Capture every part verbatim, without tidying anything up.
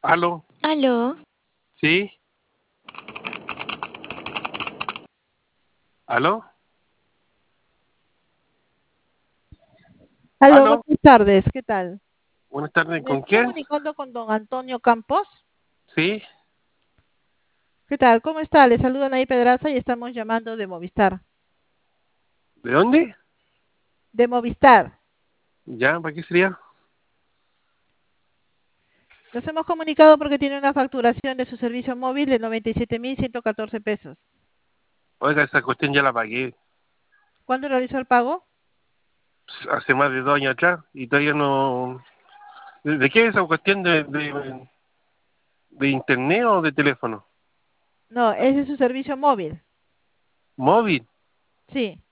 ¿Aló? ¿Aló? ¿Sí? ¿Aló? Aló, ¿Aló? buenas tardes, ¿qué tal? Buenas tardes, Me ¿con estoy quién? comunicando con don Antonio Campos. ¿Sí? ¿Qué tal? ¿Cómo está? Le saluda Nay Pedraza y estamos llamando de Movistar. ¿De dónde? De Movistar. ¿Ya? ¿Para qué sería? Nos hemos comunicado porque tiene una facturación de su servicio móvil de noventa y siete mil ciento catorce pesos. Oiga, esa cuestión ya la pagué ¿Cuándo realizó el pago? hace más de dos años atrás y todavía no... ¿De, de qué es esa cuestión de, de, de internet o de teléfono? No, ese es su servicio móvil. ¿Móvil? Sí,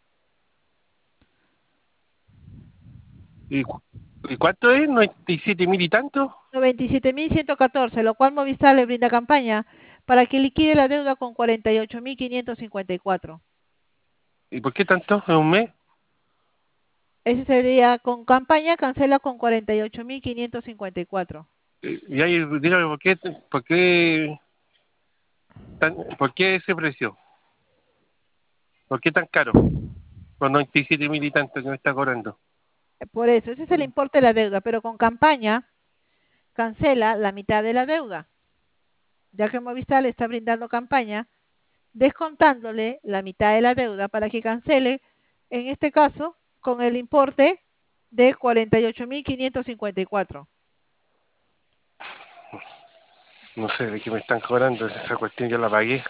¿Y, cu- y cuánto es? ¿noventa y siete mil y tanto? noventa y siete mil ciento catorce, lo cual Movistar le brinda campaña para que liquide la deuda con cuarenta y ocho mil quinientos cincuenta y cuatro. ¿Y por qué tanto? ¿En un mes? Ese sería con campaña, cancela con cuarenta y ocho mil quinientos cincuenta y cuatro. Y y ahí, dígame, ¿por qué, por qué, tan- por qué ese precio? ¿Por qué tan caro? Con noventa y siete mil y tanto que me está cobrando. Por eso, ese es el importe de la deuda, pero con campaña cancela la mitad de la deuda, ya que Movistar le está brindando campaña, descontándole la mitad de la deuda para que cancele, en este caso, con el importe de cuarenta y ocho mil quinientos cincuenta y cuatro. No sé de qué me están cobrando, esa cuestión ya la pagué.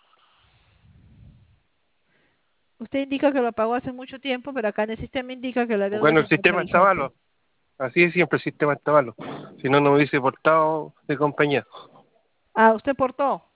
Usted indica que lo pagó hace mucho tiempo, pero acá en el sistema indica que la deuda Bueno, se el encuentra sistema está vigente. malo. Así es siempre, el sistema está malo. Si no, no me hubiese portado de compañía. Ah, usted portó.